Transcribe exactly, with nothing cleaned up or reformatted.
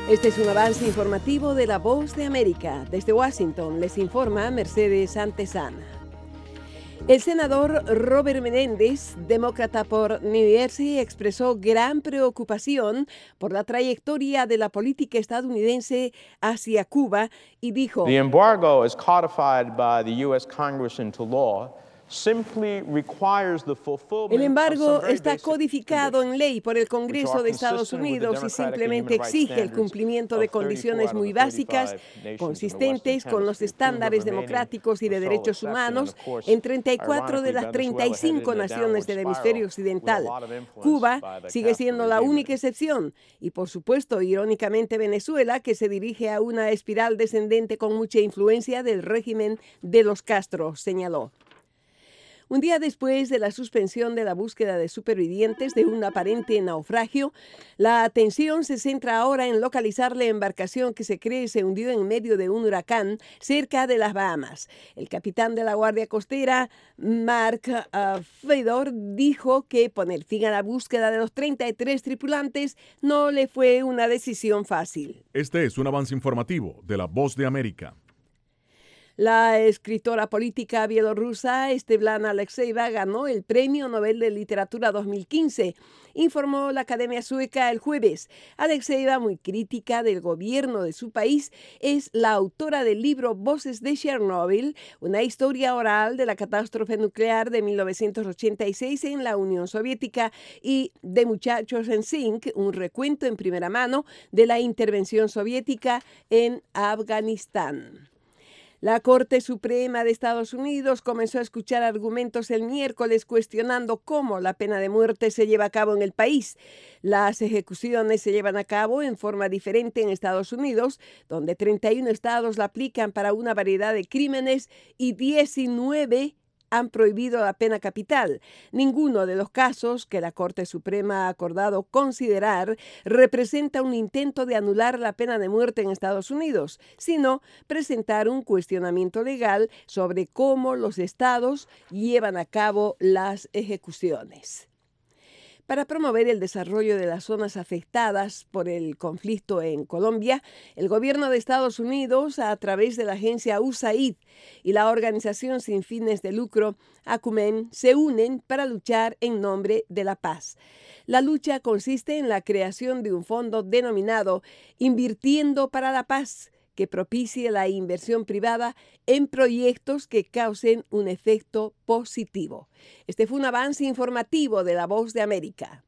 Este es un avance informativo de La Voz de América. Desde Washington les informa Mercedes Antesana. El senador Robert Menéndez, demócrata por New Jersey, expresó gran preocupación por la trayectoria de la política estadounidense hacia Cuba y dijo: The embargo is codified by the U S Congress into law. El embargo está codificado en ley por el Congreso de Estados Unidos y simplemente exige el cumplimiento de condiciones muy básicas, consistentes con los estándares democráticos y de derechos humanos en treinta y cuatro de las treinta y cinco naciones del hemisferio occidental. Cuba sigue siendo la única excepción y, por supuesto, irónicamente, Venezuela, que se dirige a una espiral descendente con mucha influencia del régimen de los Castro, señaló. Un día después de la suspensión de la búsqueda de supervivientes de un aparente naufragio, la atención se centra ahora en localizar la embarcación que se cree se hundió en medio de un huracán cerca de las Bahamas. El capitán de la Guardia Costera, Mark uh, Fedor, dijo que poner fin a la búsqueda de los treinta y tres tripulantes no le fue una decisión fácil. Este es un avance informativo de La Voz de América. La escritora política bielorrusa Svetlana Alexeyeva ganó el Premio Nobel de Literatura dos mil quince, informó la Academia Sueca el jueves. Alexeyeva, muy crítica del gobierno de su país, es la autora del libro Voces de Chernobyl, una historia oral de la catástrofe nuclear de mil novecientos ochenta y seis en la Unión Soviética, y De Muchachos en Zinc, un recuento en primera mano de la intervención soviética en Afganistán. La Corte Suprema de Estados Unidos comenzó a escuchar argumentos el miércoles cuestionando cómo la pena de muerte se lleva a cabo en el país. Las ejecuciones se llevan a cabo en forma diferente en Estados Unidos, donde treinta y uno estados la aplican para una variedad de crímenes y diecinueve han prohibido la pena capital. Ninguno de los casos que la Corte Suprema ha acordado considerar representa un intento de anular la pena de muerte en Estados Unidos, sino presentar un cuestionamiento legal sobre cómo los estados llevan a cabo las ejecuciones. Para promover el desarrollo de las zonas afectadas por el conflicto en Colombia, el gobierno de Estados Unidos, a través de la agencia U S A I D y la organización sin fines de lucro Acumen, se unen para luchar en nombre de la paz. La lucha consiste en la creación de un fondo denominado Invirtiendo para la Paz, que propicie la inversión privada en proyectos que causen un efecto positivo. Este fue un avance informativo de La Voz de América.